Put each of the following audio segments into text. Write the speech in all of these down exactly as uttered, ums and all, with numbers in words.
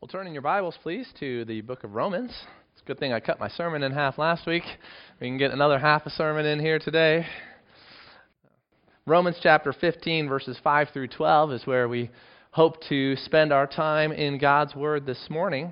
Well, turn in your Bibles, please, to the book of Romans. It's a good thing I cut my sermon in half last week. We can get another half a sermon in here today. Romans chapter fifteen, verses five through twelve is where we hope to spend our time in God's Word this morning.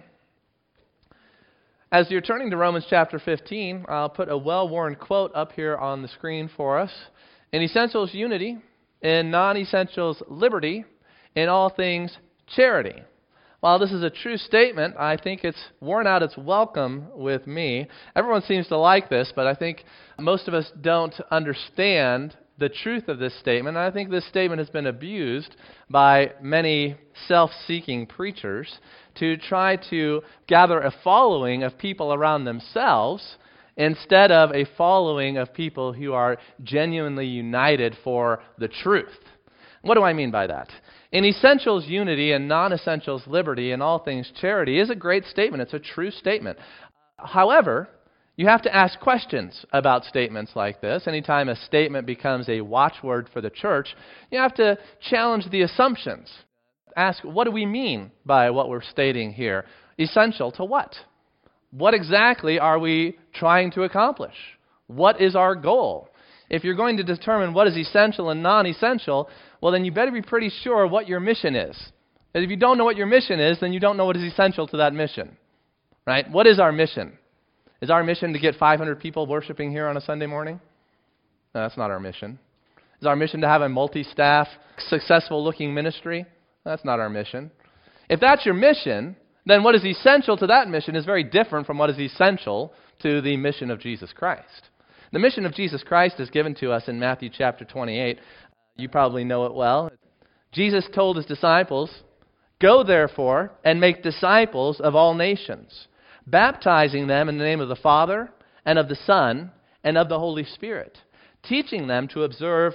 As you're turning to Romans chapter fifteen, I'll put a well-worn quote up here on the screen for us. In essentials, unity. In non-essentials, liberty. In all things, charity. While this is a true statement, I think it's worn out its welcome with me. Everyone seems to like this, but I think most of us don't understand the truth of this statement. And I think this statement has been abused by many self-seeking preachers to try to gather a following of people around themselves instead of a following of people who are genuinely united for the truth. What do I mean by that? In essentials, unity, and non-essentials, liberty, and all things, charity is a great statement. It's a true statement. However, you have to ask questions about statements like this. Anytime a statement becomes a watchword for the church, you have to challenge the assumptions. Ask, what do we mean by what we're stating here? Essential to what? What exactly are we trying to accomplish? What is our goal? If you're going to determine what is essential and non-essential, well, then you better be pretty sure what your mission is. And if you don't know what your mission is, then you don't know what is essential to that mission. Right? What is our mission? Is our mission to get five hundred people worshiping here on a Sunday morning? No, that's not our mission. Is our mission to have a multi-staff, successful-looking ministry? That's not our mission. If that's your mission, then what is essential to that mission is very different from what is essential to the mission of Jesus Christ. The mission of Jesus Christ is given to us in Matthew chapter twenty-eight. You probably know it well. Jesus told his disciples, "Go therefore and make disciples of all nations, baptizing them in the name of the Father and of the Son and of the Holy Spirit, teaching them to observe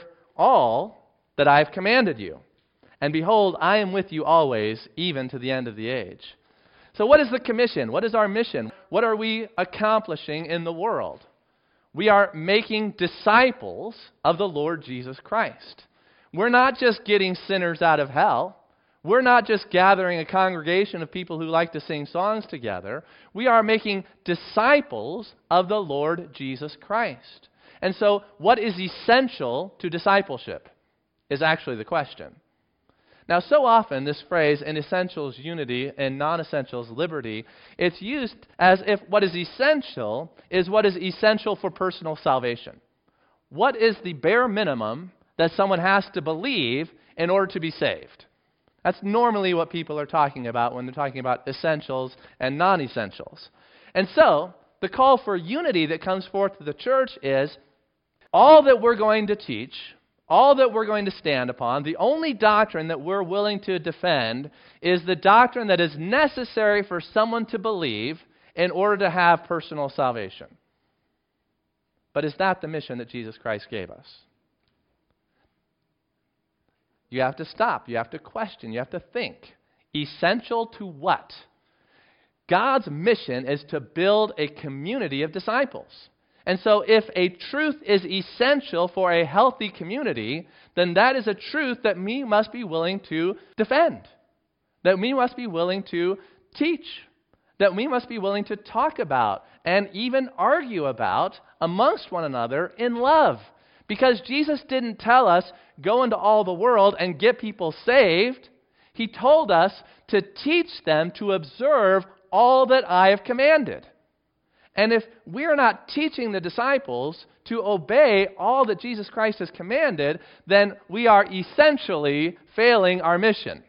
all that I have commanded you. And behold, I am with you always, even to the end of the age." So what is the commission? What is our mission? What are we accomplishing in the world? We are making disciples of the Lord Jesus Christ. We're not just getting sinners out of hell. We're not just gathering a congregation of people who like to sing songs together. We are making disciples of the Lord Jesus Christ. And so, what is essential to discipleship is actually the question. Now, so often, this phrase, in essentials, unity, and non-essentials, liberty, it's used as if what is essential is what is essential for personal salvation. What is the bare minimum that someone has to believe in order to be saved? That's normally what people are talking about when they're talking about essentials and non-essentials. And so, the call for unity that comes forth to the church is all that we're going to teach, all that we're going to stand upon, the only doctrine that we're willing to defend is the doctrine that is necessary for someone to believe in order to have personal salvation. But is that the mission that Jesus Christ gave us? You have to stop. You have to question. You have to think. Essential to what? God's mission is to build a community of disciples. And so if a truth is essential for a healthy community, then that is a truth that we must be willing to defend, that we must be willing to teach, that we must be willing to talk about and even argue about amongst one another in love. Because Jesus didn't tell us, go into all the world and get people saved. He told us to teach them to observe all that I have commanded. And if we're not teaching the disciples to obey all that Jesus Christ has commanded, then we are essentially failing our mission.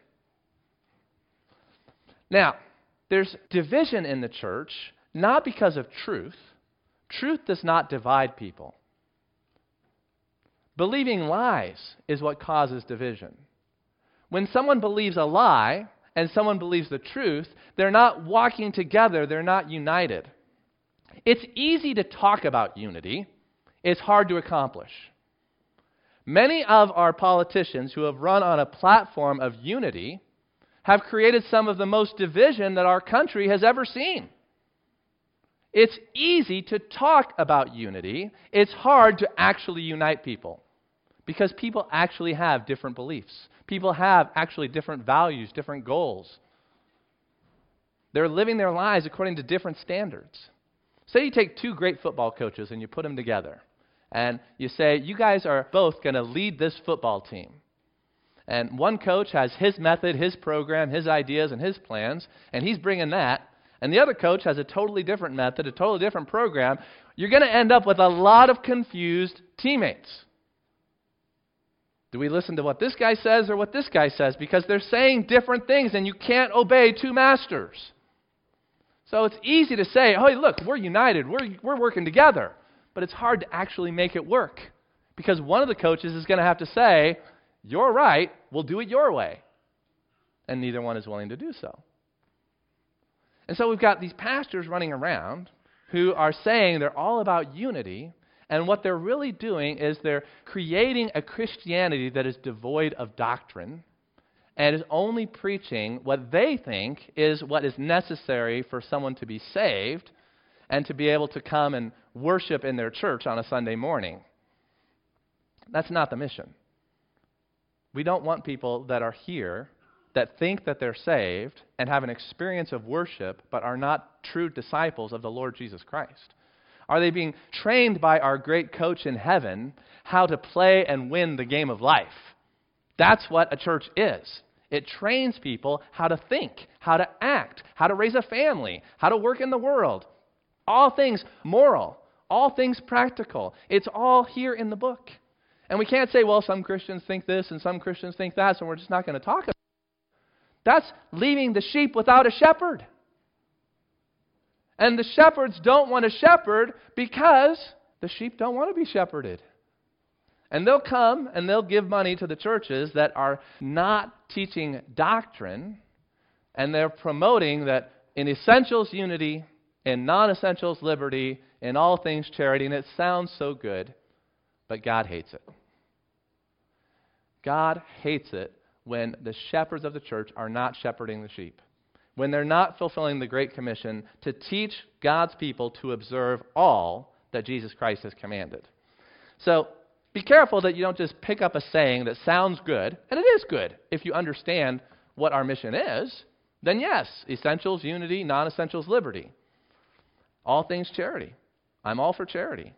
Now, there's division in the church, not because of truth. Truth does not divide people. Believing lies is what causes division. When someone believes a lie and someone believes the truth, they're not walking together, they're not united. It's easy to talk about unity. It's hard to accomplish. Many of our politicians who have run on a platform of unity have created some of the most division that our country has ever seen. It's easy to talk about unity. It's hard to actually unite people because people actually have different beliefs. People have actually different values, different goals. They're living their lives according to different standards. Say you take two great football coaches and you put them together. And you say, you guys are both going to lead this football team. And one coach has his method, his program, his ideas, and his plans, and he's bringing that. And the other coach has a totally different method, a totally different program. You're going to end up with a lot of confused teammates. Do we listen to what this guy says or what this guy says? Because they're saying different things, and you can't obey two masters. So it's easy to say, oh, look, we're united, we're, we're working together. But it's hard to actually make it work. Because one of the coaches is going to have to say, you're right, we'll do it your way. And neither one is willing to do so. And so we've got these pastors running around who are saying they're all about unity, and what they're really doing is they're creating a Christianity that is devoid of doctrine and is only preaching what they think is what is necessary for someone to be saved and to be able to come and worship in their church on a Sunday morning. That's not the mission. We don't want people that are here that think that they're saved and have an experience of worship but are not true disciples of the Lord Jesus Christ. Are they being trained by our great coach in heaven how to play and win the game of life? That's what a church is. It trains people how to think, how to act, how to raise a family, how to work in the world. All things moral, all things practical. It's all here in the book. And we can't say, well, some Christians think this and some Christians think that, so we're just not going to talk about it. That's leaving the sheep without a shepherd. And the shepherds don't want a shepherd because the sheep don't want to be shepherded. And they'll come and they'll give money to the churches that are not teaching doctrine, and they're promoting that in essentials unity, in non-essentials liberty, in all things charity, and it sounds so good, but God hates it. God hates it when the shepherds of the church are not shepherding the sheep, when they're not fulfilling the Great Commission to teach God's people to observe all that Jesus Christ has commanded. So be careful that you don't just pick up a saying that sounds good, and it is good if you understand what our mission is. Then yes, essentials, unity, non-essentials, liberty. All things charity. I'm all for charity.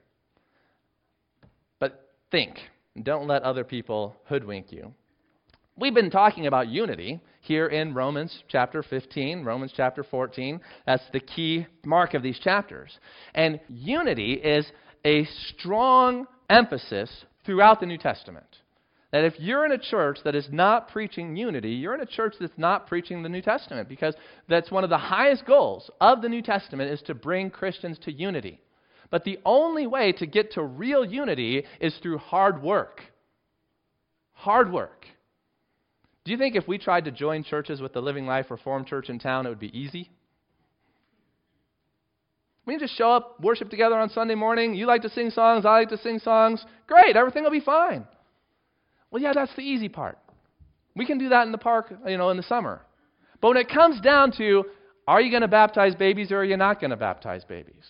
But think. Don't let other people hoodwink you. We've been talking about unity here in Romans chapter fifteen, Romans chapter fourteen. That's the key mark of these chapters. And unity is a strong emphasis throughout the New Testament. That if you're in a church that is not preaching unity, you're in a church that's not preaching the New Testament, because that's one of the highest goals of the New Testament is to bring Christians to unity. But the only way to get to real unity is through hard work. Hard work. Do you think if we tried to join churches with the Living Life Reformed Church in town, it would be easy? We can just show up, worship together on Sunday morning. You like to sing songs, I like to sing songs. Great, everything will be fine. Well, yeah, that's the easy part. We can do that in the park, you know, in the summer. But when it comes down to, are you going to baptize babies or are you not going to baptize babies?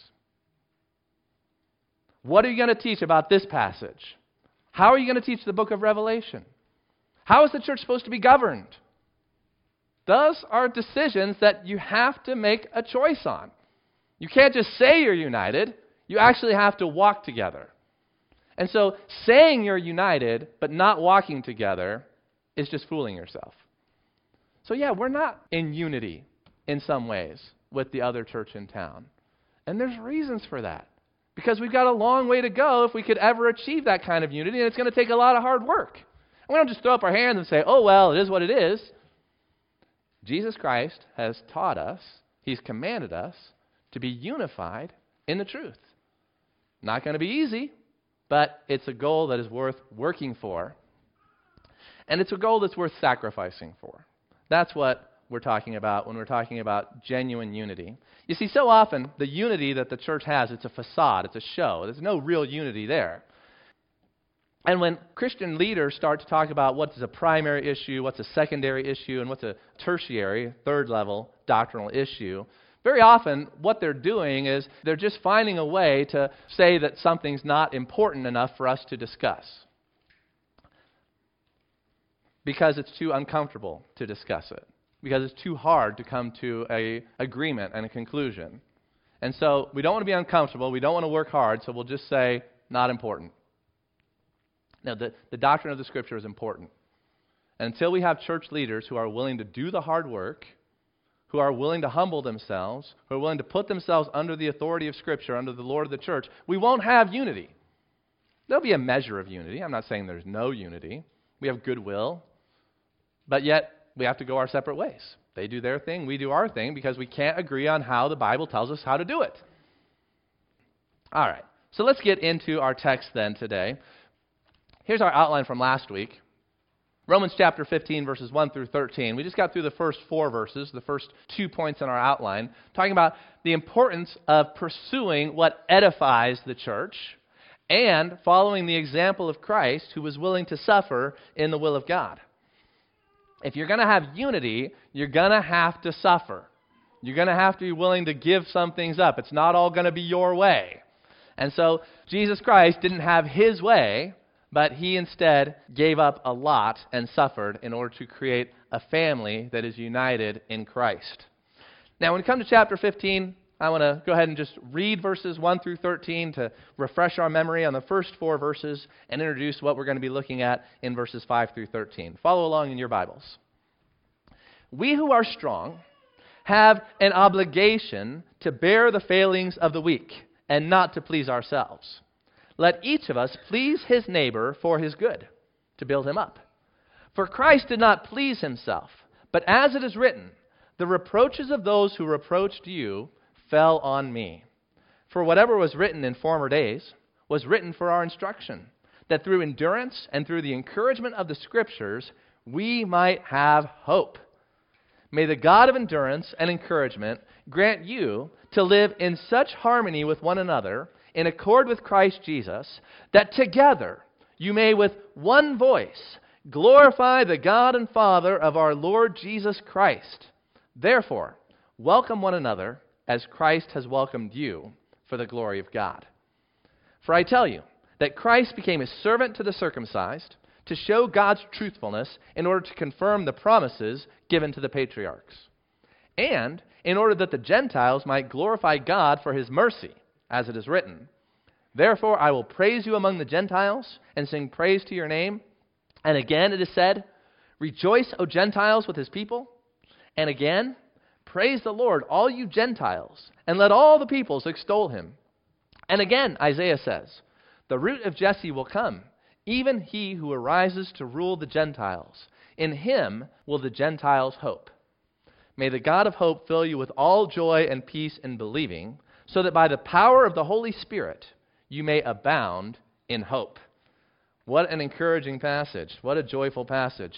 What are you going to teach about this passage? How are you going to teach the book of Revelation? How is the church supposed to be governed? Those are decisions that you have to make a choice on. You can't just say you're united. You actually have to walk together. And so saying you're united but not walking together is just fooling yourself. So yeah, we're not in unity in some ways with the other church in town. And there's reasons for that. Because we've got a long way to go if we could ever achieve that kind of unity, and it's going to take a lot of hard work. And we don't just throw up our hands and say, oh, well, it is what it is. Jesus Christ has taught us, He's commanded us to be unified in the truth. Not going to be easy, but it's a goal that is worth working for. And it's a goal that's worth sacrificing for. That's what we're talking about when we're talking about genuine unity. You see, so often, the unity that the church has, it's a facade, it's a show. There's no real unity there. And when Christian leaders start to talk about what's a primary issue, what's a secondary issue, and what's a tertiary, third level doctrinal issue, very often what they're doing is they're just finding a way to say that something's not important enough for us to discuss, because it's too uncomfortable to discuss it. because it's too hard to come to a agreement and a conclusion. And so we don't want to be uncomfortable. We don't want to work hard, so we'll just say, not important. Now, the, the doctrine of the Scripture is important. And until we have church leaders who are willing to do the hard work, who are willing to humble themselves, who are willing to put themselves under the authority of Scripture, under the Lord of the church, we won't have unity. There'll be a measure of unity. I'm not saying there's no unity. We have goodwill, but yet we have to go our separate ways. They do their thing, we do our thing, because we can't agree on how the Bible tells us how to do it. All right, so let's get into our text then today. Here's our outline from last week. Romans chapter fifteen, verses one through thirteen. We just got through the first four verses, the first two points in our outline, talking about the importance of pursuing what edifies the church and following the example of Christ, who was willing to suffer in the will of God. If you're going to have unity, you're going to have to suffer. You're going to have to be willing to give some things up. It's not all going to be your way. And so Jesus Christ didn't have his way, but he instead gave up a lot and suffered in order to create a family that is united in Christ. Now, when we come to chapter fifteen, I want to go ahead and just read verses one through thirteen to refresh our memory on the first four verses and introduce what we're going to be looking at in verses five through thirteen. Follow along in your Bibles. We who are strong have an obligation to bear the failings of the weak and not to please ourselves. Let each of us please his neighbor for his good, to build him up. For Christ did not please himself, but as it is written, the reproaches of those who reproached you fell on me. For whatever was written in former days was written for our instruction, that through endurance and through the encouragement of the Scriptures we might have hope. May the God of endurance and encouragement grant you to live in such harmony with one another, in accord with Christ Jesus, that together you may with one voice glorify the God and Father of our Lord Jesus Christ. Therefore, welcome one another as Christ has welcomed you for the glory of God. For I tell you that Christ became a servant to the circumcised to show God's truthfulness in order to confirm the promises given to the patriarchs, and in order that the Gentiles might glorify God for his mercy, as it is written, therefore I will praise you among the Gentiles and sing praise to your name. And again it is said, rejoice, O Gentiles, with his people. And again, praise the Lord, all you Gentiles, and let all the peoples extol him. And again, Isaiah says, the root of Jesse will come, even he who arises to rule the Gentiles. In him will the Gentiles hope. May the God of hope fill you with all joy and peace in believing, so that by the power of the Holy Spirit you may abound in hope. What an encouraging passage. What a joyful passage.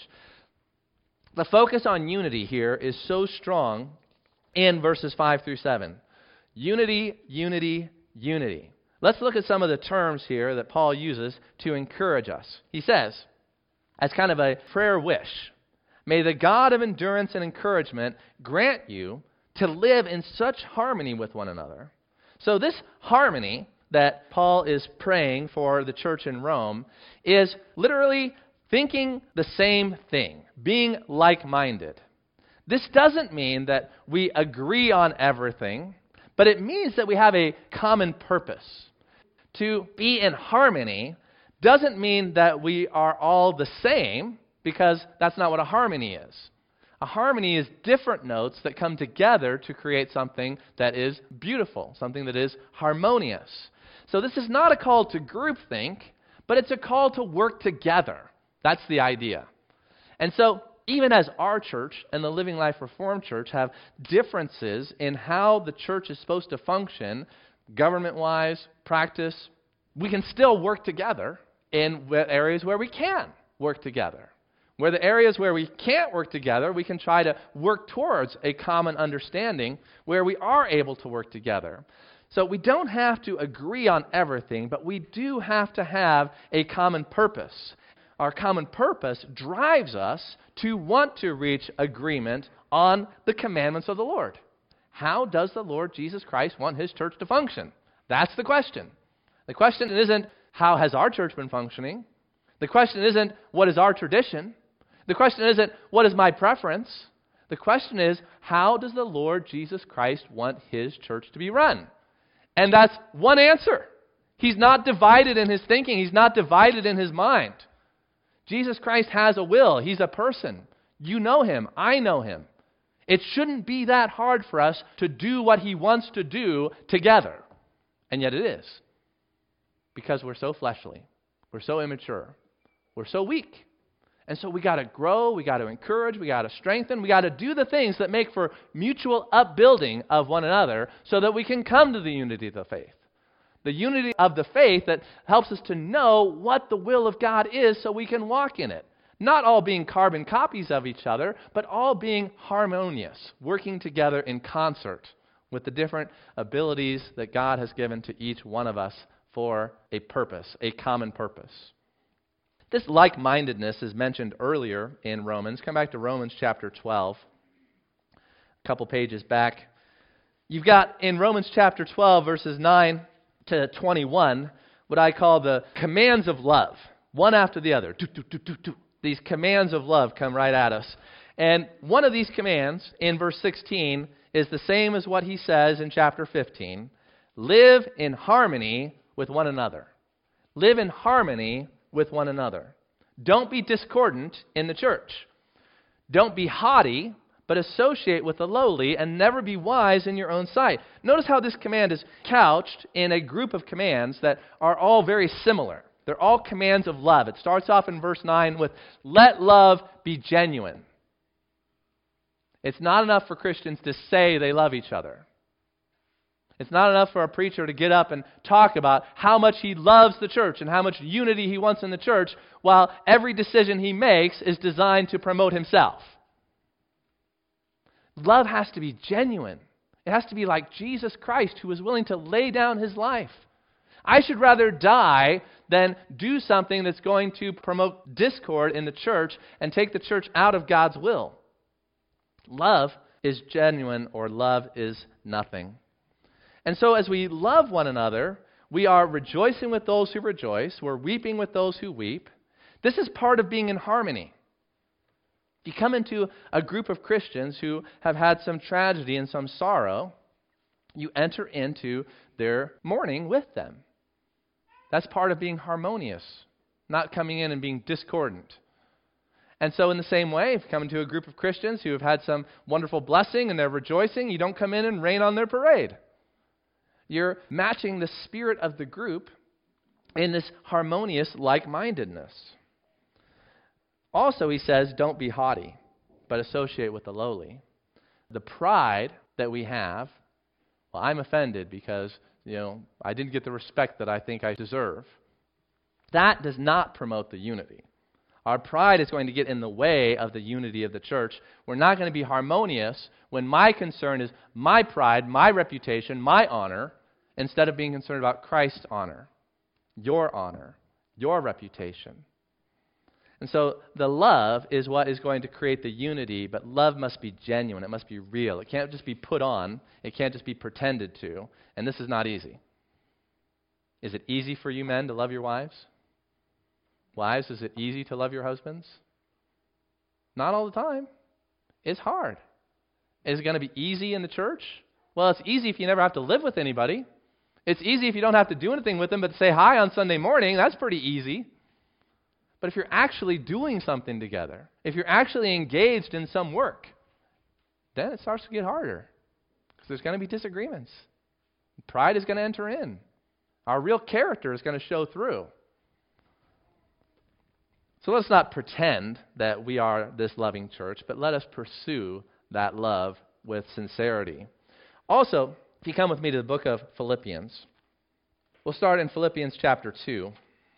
The focus on unity here is so strong in verses five through seven. Unity, unity, unity. Let's look at some of the terms here that Paul uses to encourage us. He says, as kind of a prayer wish, may the God of endurance and encouragement grant you to live in such harmony with one another. So this harmony that Paul is praying for the church in Rome is literally thinking the same thing, being like-minded. This doesn't mean that we agree on everything, but it means that we have a common purpose. To be in harmony doesn't mean that we are all the same, because that's not what a harmony is. A harmony is different notes that come together to create something that is beautiful, something that is harmonious. So this is not a call to groupthink, but it's a call to work together. That's the idea. And so even as our church and the Living Life Reformed Church have differences in how the church is supposed to function, government-wise, practice, we can still work together in areas where we can work together. Where the areas where we can't work together, we can try to work towards a common understanding where we are able to work together. So we don't have to agree on everything, but we do have to have a common purpose. Our common purpose drives us to want to reach agreement on the commandments of the Lord. How does the Lord Jesus Christ want his church to function? That's the question. The question isn't, how has our church been functioning? The question isn't, what is our tradition? The question isn't, what is my preference? The question is, how does the Lord Jesus Christ want his church to be run? And that's one answer. He's not divided in his thinking. He's not divided in his mind. Jesus Christ has a will. He's a person. You know him. I know him. It shouldn't be that hard for us to do what he wants to do together. And yet it is. Because we're so fleshly. We're so immature. We're so weak. And so we got to grow, we got to encourage, we got to strengthen, we got to do the things that make for mutual upbuilding of one another so that we can come to the unity of the faith. The unity of the faith that helps us to know what the will of God is so we can walk in it. Not all being carbon copies of each other, but all being harmonious, working together in concert with the different abilities that God has given to each one of us for a purpose, a common purpose. This like-mindedness is mentioned earlier in Romans. Come back to Romans chapter twelve, a couple pages back. You've got in Romans chapter twelve, verses nine to twenty-one, what I call the commands of love, one after the other. Do, do, do, do, do. These commands of love come right at us. And one of these commands in verse sixteen is the same as what he says in chapter fifteen. Live in harmony with one another. Live in harmony with one another. Don't be discordant in the church. Don't be haughty, but associate with the lowly, and never be wise in your own sight. Notice how this command is couched in a group of commands that are all very similar. They're all commands of love. It starts off in verse nine with, let love be genuine. It's not enough for Christians to say they love each other. It's not enough for a preacher to get up and talk about how much he loves the church and how much unity he wants in the church, while every decision he makes is designed to promote himself. Love has to be genuine. It has to be like Jesus Christ, who was willing to lay down his life. I should rather die than do something that's going to promote discord in the church and take the church out of God's will. Love is genuine, or love is nothing. And so as we love one another, we are rejoicing with those who rejoice. We're weeping with those who weep. This is part of being in harmony. If you come into a group of Christians who have had some tragedy and some sorrow, you enter into their mourning with them. That's part of being harmonious, not coming in and being discordant. And so in the same way, if you come into a group of Christians who have had some wonderful blessing and they're rejoicing, you don't come in and rain on their parade. You're matching the spirit of the group in this harmonious like-mindedness. Also, he says, don't be haughty, but associate with the lowly. The pride that we have, well, I'm offended because, you know, I didn't get the respect that I think I deserve. That does not promote the unity. Our pride is going to get in the way of the unity of the church. We're not going to be harmonious when my concern is my pride, my reputation, my honor, instead of being concerned about Christ's honor, your honor, your reputation. And so the love is what is going to create the unity, but love must be genuine. It must be real. It can't just be put on. It can't just be pretended to. And this is not easy. Is it easy for you men to love your wives? Wives, is it easy to love your husbands? Not all the time. It's hard. Is it going to be easy in the church? Well, it's easy if you never have to live with anybody. It's easy if you don't have to do anything with them but say hi on Sunday morning. That's pretty easy. But if you're actually doing something together, if you're actually engaged in some work, then it starts to get harder because there's going to be disagreements. Pride is going to enter in. Our real character is going to show through. So let's not pretend that we are this loving church, but let us pursue that love with sincerity. Also, if you come with me to the book of Philippians, we'll start in Philippians chapter two.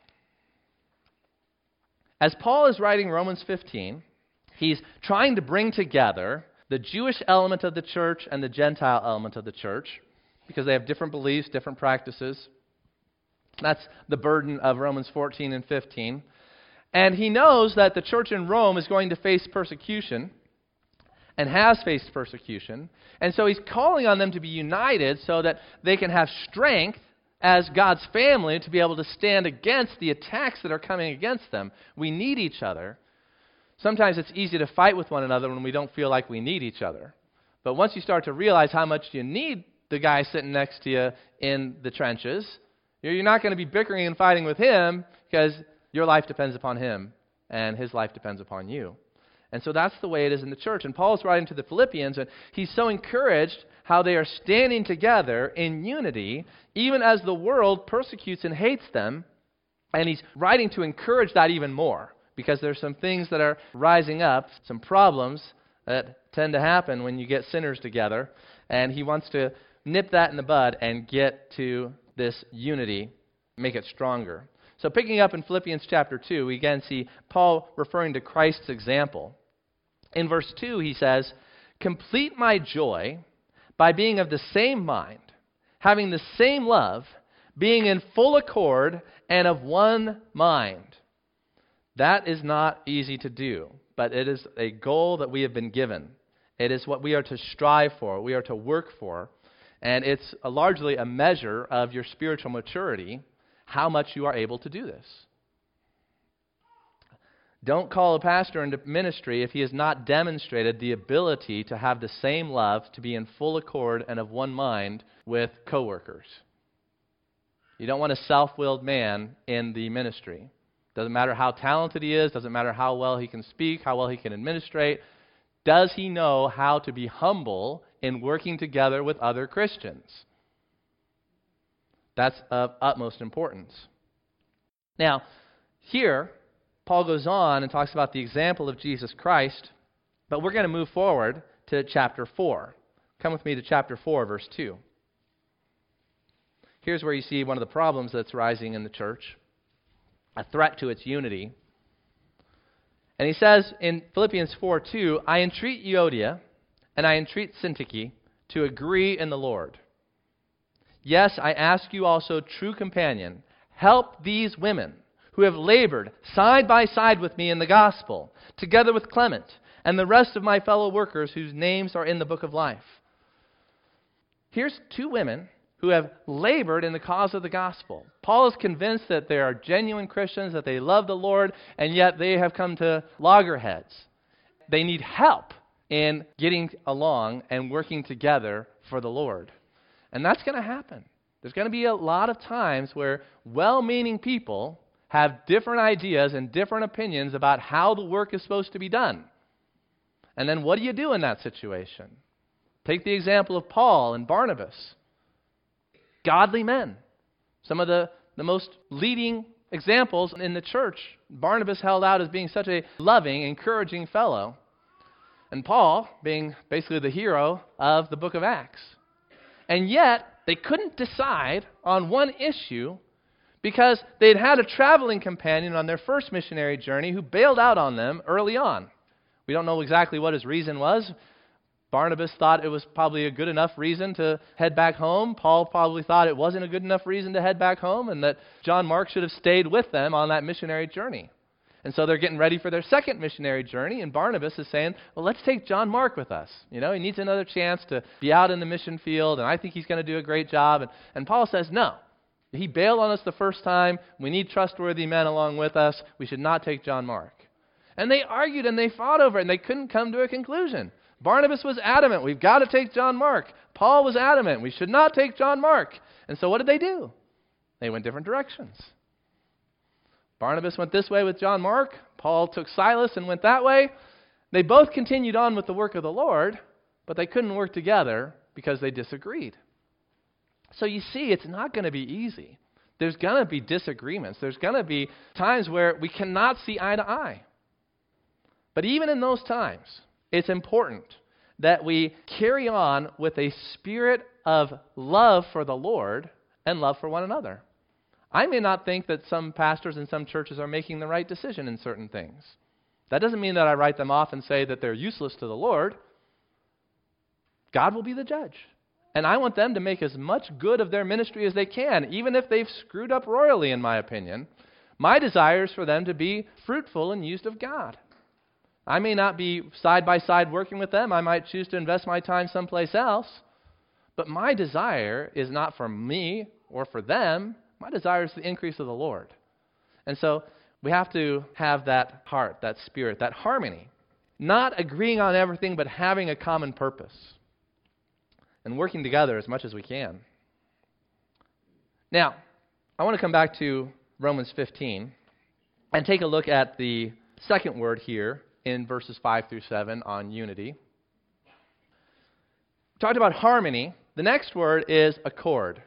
As Paul is writing Romans fifteen, he's trying to bring together the Jewish element of the church and the Gentile element of the church because they have different beliefs, different practices. That's the burden of Romans fourteen and fifteen. And he knows that the church in Rome is going to face persecution and has faced persecution. And so he's calling on them to be united so that they can have strength as God's family to be able to stand against the attacks that are coming against them. We need each other. Sometimes it's easy to fight with one another when we don't feel like we need each other. But once you start to realize how much you need the guy sitting next to you in the trenches, you're not going to be bickering and fighting with him because your life depends upon him and his life depends upon you. And so that's the way it is in the church. And Paul's writing to the Philippians, and he's so encouraged how they are standing together in unity, even as the world persecutes and hates them. And he's writing to encourage that even more, because there's some things that are rising up, some problems that tend to happen when you get sinners together. And he wants to nip that in the bud and get to this unity, make it stronger. So picking up in Philippians chapter two, we again see Paul referring to Christ's example. In verse two, he says, "Complete my joy by being of the same mind, having the same love, being in full accord and of one mind." That is not easy to do, but it is a goal that we have been given. It is what we are to strive for, we are to work for, and it's a largely a measure of your spiritual maturity, how much you are able to do this. Don't call a pastor into ministry if he has not demonstrated the ability to have the same love, to be in full accord and of one mind with coworkers. You don't want a self-willed man in the ministry. Doesn't matter how talented he is, doesn't matter how well he can speak, how well he can administrate. Does he know how to be humble in working together with other Christians? That's of utmost importance. Now, here, Paul goes on and talks about the example of Jesus Christ, but we're going to move forward to chapter four. Come with me to chapter four, verse two. Here's where you see one of the problems that's rising in the church, a threat to its unity. And he says in Philippians four two, "I entreat Euodia and I entreat Syntyche to agree in the Lord. Yes, I ask you also, true companion, help these women who have labored side by side with me in the gospel, together with Clement and the rest of my fellow workers whose names are in the book of life." Here's two women who have labored in the cause of the gospel. Paul is convinced that they are genuine Christians, that they love the Lord, and yet they have come to loggerheads. They need help in getting along and working together for the Lord. And that's going to happen. There's going to be a lot of times where well-meaning people have different ideas and different opinions about how the work is supposed to be done. And then what do you do in that situation? Take the example of Paul and Barnabas. Godly men. Some of the, the most leading examples in the church. Barnabas held out as being such a loving, encouraging fellow. And Paul being basically the hero of the book of Acts. And yet, they couldn't decide on one issue because they'd had a traveling companion on their first missionary journey who bailed out on them early on. We don't know exactly what his reason was. Barnabas thought it was probably a good enough reason to head back home. Paul probably thought it wasn't a good enough reason to head back home, and that John Mark should have stayed with them on that missionary journey. And so they're getting ready for their second missionary journey, and Barnabas is saying, well, let's take John Mark with us. You know, he needs another chance to be out in the mission field, and I think he's going to do a great job. And, and Paul says, no. He bailed on us the first time. We need trustworthy men along with us. We should not take John Mark. And they argued and they fought over it, and they couldn't come to a conclusion. Barnabas was adamant, we've got to take John Mark. Paul was adamant, we should not take John Mark. And so what did they do? They went different directions. Barnabas went this way with John Mark. Paul took Silas and went that way. They both continued on with the work of the Lord, but they couldn't work together because they disagreed. So you see, it's not going to be easy. There's going to be disagreements. There's going to be times where we cannot see eye to eye. But even in those times, it's important that we carry on with a spirit of love for the Lord and love for one another. I may not think that some pastors in some churches are making the right decision in certain things. That doesn't mean that I write them off and say that they're useless to the Lord. God will be the judge. And I want them to make as much good of their ministry as they can, even if they've screwed up royally, in my opinion. My desire is for them to be fruitful and used of God. I may not be side by side working with them. I might choose to invest my time someplace else. But my desire is not for me or for them. My desire is the increase of the Lord. And so We have to have that heart, that spirit, that harmony. Not agreeing on everything, but having a common purpose. And working together as much as we can. Now, I want to come back to Romans fifteen and take a look at the second word here in verses five through seven on unity. We talked about harmony. The next word is accord.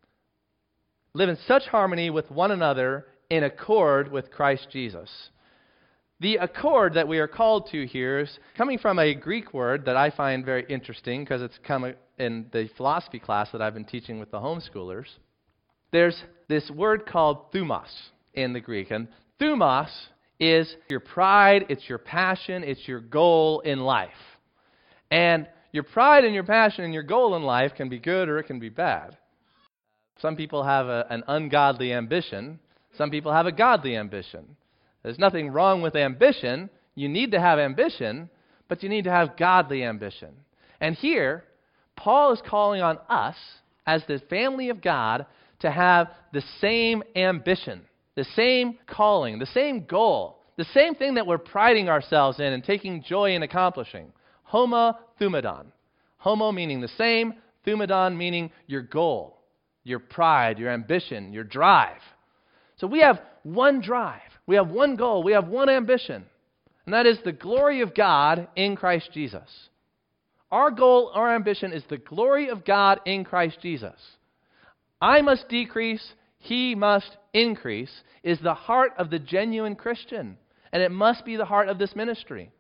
Live in such harmony with one another in accord with Christ Jesus. The accord that we are called to here is coming from a Greek word that I find very interesting because it's come in the philosophy class that I've been teaching with the homeschoolers. There's this word called thumos in the Greek. And thumos is your pride, it's your passion, it's your goal in life. And your pride and your passion and your goal in life can be good or it can be bad. Some people have a, an ungodly ambition. Some people have a godly ambition. There's nothing wrong with ambition. You need to have ambition, but you need to have godly ambition. And here, Paul is calling on us as the family of God to have the same ambition, the same calling, the same goal, the same thing that we're priding ourselves in and taking joy in accomplishing. Homo thumadon. Homo meaning the same, thumadon meaning your goal, your pride, your ambition, your drive. So we have one drive. We have one goal. We have one ambition. And that is the glory of God in Christ Jesus. Our goal, our ambition is the glory of God in Christ Jesus. I must decrease, He must increase, is the heart of the genuine Christian. And it must be the heart of this ministry.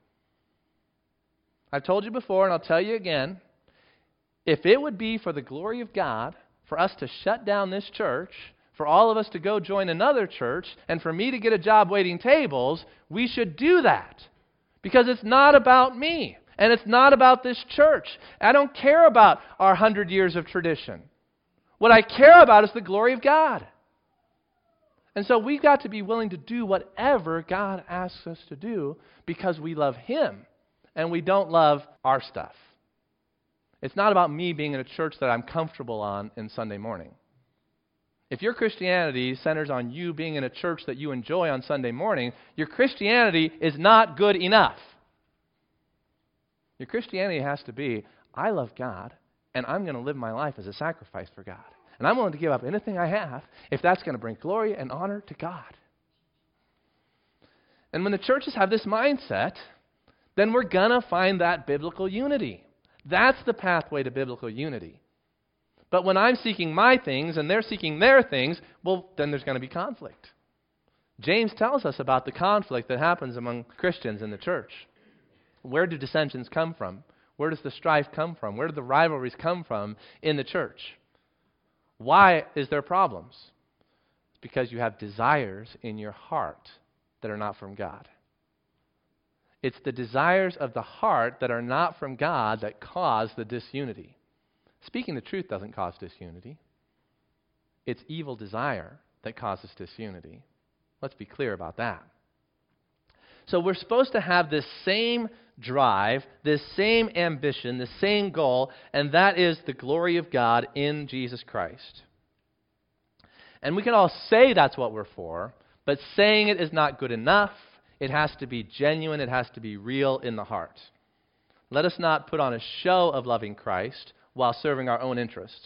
I've told you before, and I'll tell you again, if it would be for the glory of God, for us to shut down this church, for all of us to go join another church, and for me to get a job waiting tables, we should do that. Because it's not about me, and it's not about this church. I don't care about our hundred years of tradition. What I care about is the glory of God. And so we've got to be willing to do whatever God asks us to do because we love Him, and we don't love our stuff. It's not about me being in a church that I'm comfortable on in Sunday morning. If your Christianity centers on you being in a church that you enjoy on Sunday morning, your Christianity is not good enough. Your Christianity has to be, I love God, and I'm going to live my life as a sacrifice for God. And I'm willing to give up anything I have if that's going to bring glory and honor to God. And when the churches have this mindset, then we're going to find that biblical unity. That's the pathway to biblical unity. But when I'm seeking my things and they're seeking their things, well, then there's going to be conflict. James tells us about the conflict that happens among Christians in the church. Where do dissensions come from? Where does the strife come from? Where do the rivalries come from in the church? Why is there problems? It's because you have desires in your heart that are not from God. It's the desires of the heart that are not from God that cause the disunity. Speaking the truth doesn't cause disunity. It's evil desire that causes disunity. Let's be clear about that. So we're supposed to have this same drive, this same ambition, the same goal, and that is the glory of God in Jesus Christ. And we can all say that's what we're for, but saying it is not good enough. It has to be genuine. It has to be real in the heart. Let us not put on a show of loving Christ while serving our own interests.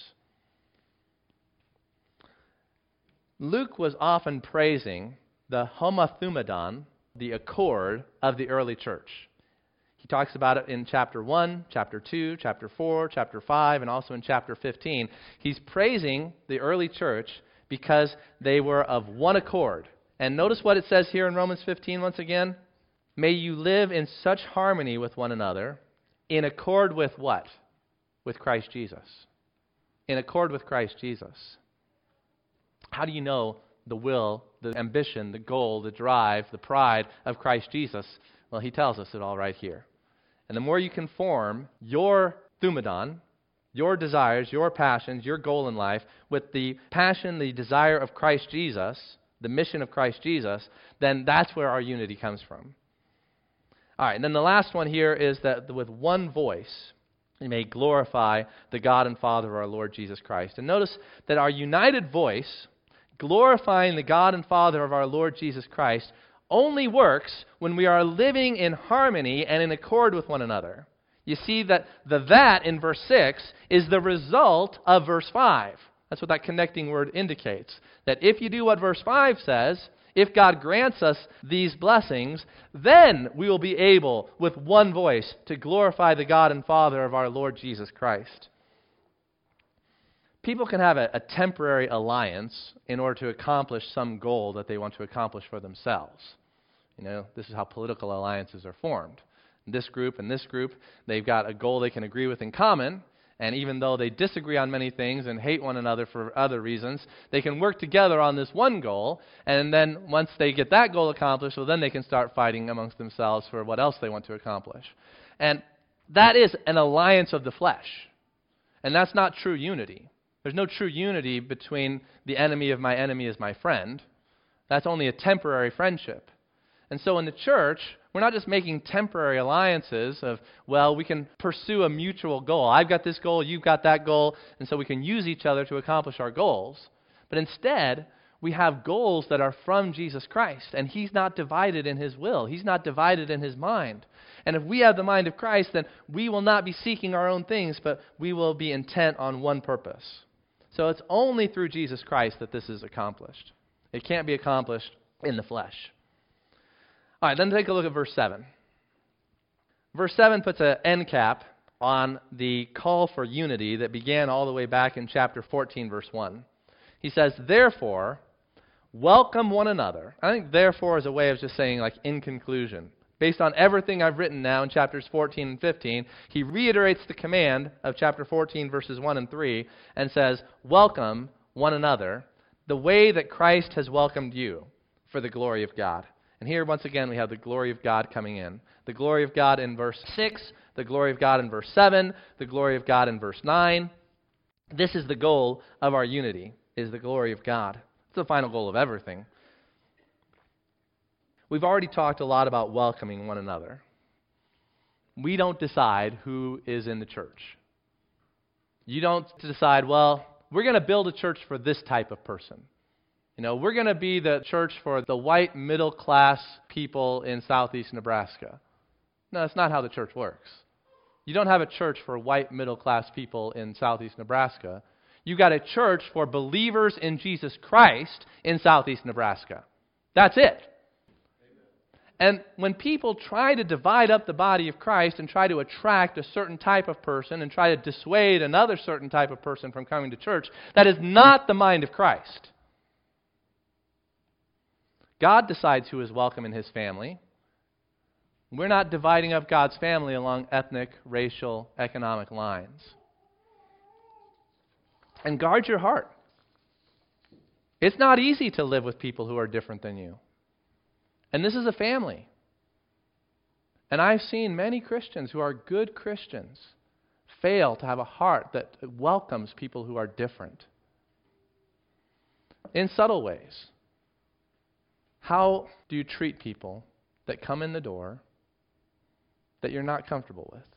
Luke was often praising the homothumadon, the accord of the early church. He talks about it in chapter one, chapter two, chapter four, chapter five, and also in chapter fifteen. He's praising the early church because they were of one accord. And notice what it says here in Romans fifteen once again. May you live in such harmony with one another, in accord with what? With Christ Jesus. In accord with Christ Jesus. How do you know the will, the ambition, the goal, the drive, the pride of Christ Jesus? Well, he tells us it all right here. And the more you conform your thumadon, your desires, your passions, your goal in life, with the passion, the desire of Christ Jesus, the mission of Christ Jesus, then that's where our unity comes from. All right, and then the last one here is that with one voice, we may glorify the God and Father of our Lord Jesus Christ. And notice that our united voice glorifying the God and Father of our Lord Jesus Christ, only works when we are living in harmony and in accord with one another. You see that the that in verse six is the result of verse five. That's what that connecting word indicates. That if you do what verse five says, if God grants us these blessings, then we will be able, with one voice, to glorify the God and Father of our Lord Jesus Christ. People can have a, a temporary alliance in order to accomplish some goal that they want to accomplish for themselves. You know, this is how political alliances are formed. This group and this group, they've got a goal they can agree with in common, and even though they disagree on many things and hate one another for other reasons, they can work together on this one goal, and then once they get that goal accomplished, well, then they can start fighting amongst themselves for what else they want to accomplish. And that is an alliance of the flesh, and that's not true unity. There's no true unity between the enemy of my enemy is my friend. That's only a temporary friendship. And so in the church, we're not just making temporary alliances of, well, we can pursue a mutual goal. I've got this goal, you've got that goal, and so we can use each other to accomplish our goals. But instead, we have goals that are from Jesus Christ, and He's not divided in His will. He's not divided in His mind. And if we have the mind of Christ, then we will not be seeking our own things, but we will be intent on one purpose. So it's only through Jesus Christ that this is accomplished. It can't be accomplished in the flesh. All right, then take a look at verse seven. Verse seven puts an end cap on the call for unity that began all the way back in chapter fourteen, verse one. He says, therefore, welcome one another. I think therefore is a way of just saying, like, in conclusion. Based on everything I've written now in chapters fourteen and fifteen, he reiterates the command of chapter fourteen, verses one and three, and says, welcome one another the way that Christ has welcomed you for the glory of God. And here, once again, we have the glory of God coming in. The glory of God in verse six, the glory of God in verse seven, the glory of God in verse nine. This is the goal of our unity, is the glory of God. It's the final goal of everything. We've already talked a lot about welcoming one another. We don't decide who is in the church. You don't decide, well, we're going to build a church for this type of person. You know, we're going to be the church for the white middle-class people in southeast Nebraska. No, that's not how the church works. You don't have a church for white middle-class people in southeast Nebraska. You got a church for believers in Jesus Christ in southeast Nebraska. That's it. And when people try to divide up the body of Christ and try to attract a certain type of person and try to dissuade another certain type of person from coming to church, that is not the mind of Christ. God decides who is welcome in His family. We're not dividing up God's family along ethnic, racial, economic lines. And guard your heart. It's not easy to live with people who are different than you. And this is a family. And I've seen many Christians who are good Christians fail to have a heart that welcomes people who are different. In subtle ways. How do you treat people that come in the door that you're not comfortable with?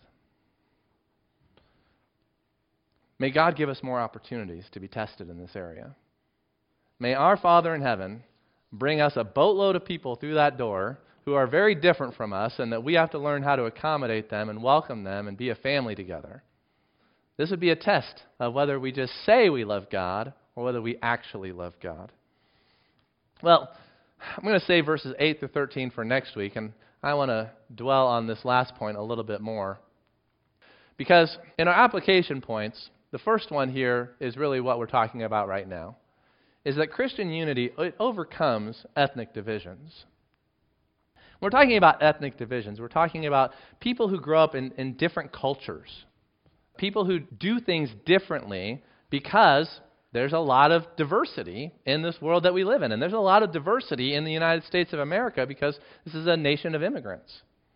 May God give us more opportunities to be tested in this area. May our Father in heaven bring us a boatload of people through that door who are very different from us, and that we have to learn how to accommodate them and welcome them and be a family together. This would be a test of whether we just say we love God or whether we actually love God. Well, I'm going to save verses eight through thirteen for next week, and I want to dwell on this last point a little bit more. Because in our application points, the first one here is really what we're talking about right now, is that Christian unity, it overcomes ethnic divisions. When we're talking about ethnic divisions, we're talking about people who grow up in, in different cultures, people who do things differently because there's a lot of diversity in this world that we live in. And there's a lot of diversity in the United States of America because this is a nation of immigrants.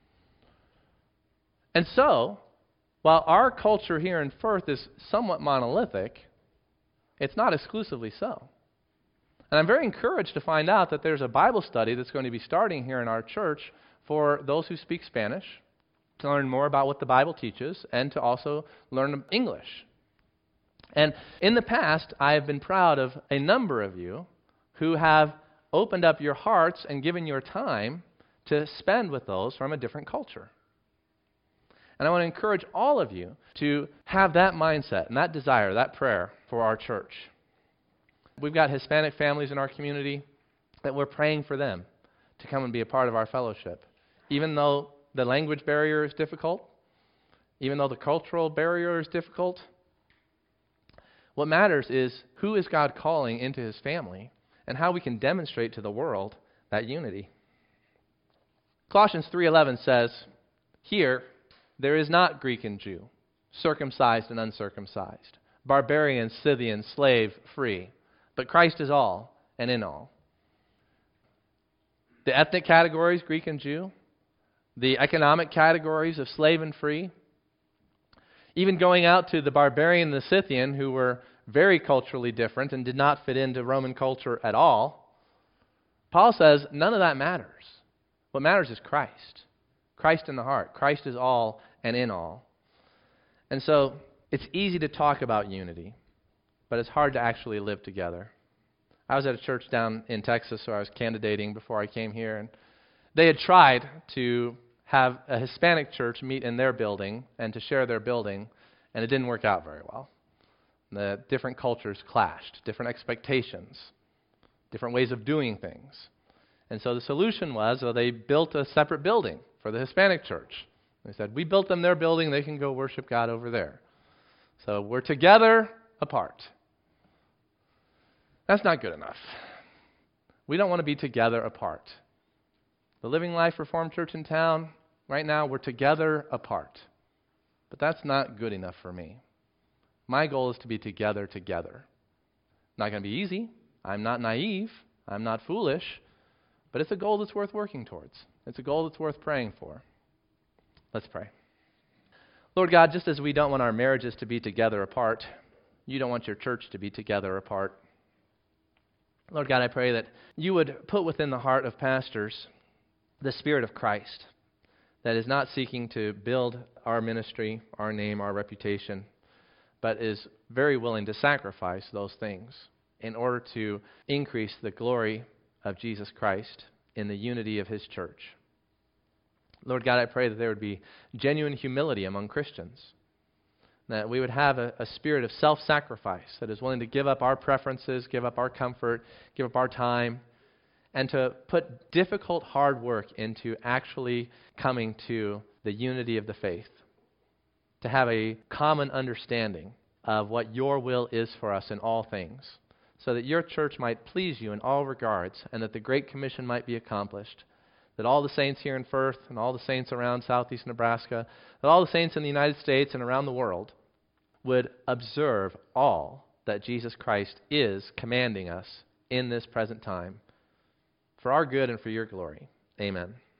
And so, while our culture here in Firth is somewhat monolithic, it's not exclusively so. And I'm very encouraged to find out that there's a Bible study that's going to be starting here in our church for those who speak Spanish, to learn more about what the Bible teaches, and to also learn English. And in the past, I have been proud of a number of you who have opened up your hearts and given your time to spend with those from a different culture. And I want to encourage all of you to have that mindset and that desire, that prayer for our church. We've got Hispanic families in our community that we're praying for them to come and be a part of our fellowship. Even though the language barrier is difficult, even though the cultural barrier is difficult, what matters is who is God calling into his family and how we can demonstrate to the world that unity. Colossians three eleven says, "Here there is not Greek and Jew, circumcised and uncircumcised, barbarian, Scythian, slave, free, but Christ is all and in all." The ethnic categories, Greek and Jew, the economic categories of slave and free, even going out to the barbarian and the Scythian, who were very culturally different and did not fit into Roman culture at all, Paul says none of that matters. What matters is Christ. Christ in the heart. Christ is all and in all. And so it's easy to talk about unity, but it's hard to actually live together. I was at a church down in Texas where I was candidating before I came here, and they had tried to have a Hispanic church meet in their building and to share their building, and it didn't work out very well. The different cultures clashed, different expectations, different ways of doing things. And so the solution was, well, they built a separate building for the Hispanic church. They said, we built them their building, they can go worship God over there. So we're together, apart. That's not good enough. We don't want to be together, apart. The Living Life Reformed Church in town, right now, we're together, apart. But that's not good enough for me. My goal is to be together, together. Not going to be easy. I'm not naive. I'm not foolish. But it's a goal that's worth working towards. It's a goal that's worth praying for. Let's pray. Lord God, just as we don't want our marriages to be together apart, you don't want your church to be together apart. Lord God, I pray that you would put within the heart of pastors the Spirit of Christ that is not seeking to build our ministry, our name, our reputation, but is very willing to sacrifice those things in order to increase the glory of Jesus Christ in the unity of his church. Lord God, I pray that there would be genuine humility among Christians, that we would have a, a spirit of self-sacrifice that is willing to give up our preferences, give up our comfort, give up our time, and to put difficult, hard work into actually coming to the unity of the faith, to have a common understanding of what your will is for us in all things, so that your church might please you in all regards, and that the Great Commission might be accomplished, that all the saints here in Firth and all the saints around southeast Nebraska, that all the saints in the United States and around the world would observe all that Jesus Christ is commanding us in this present time, for our good and for your glory. Amen.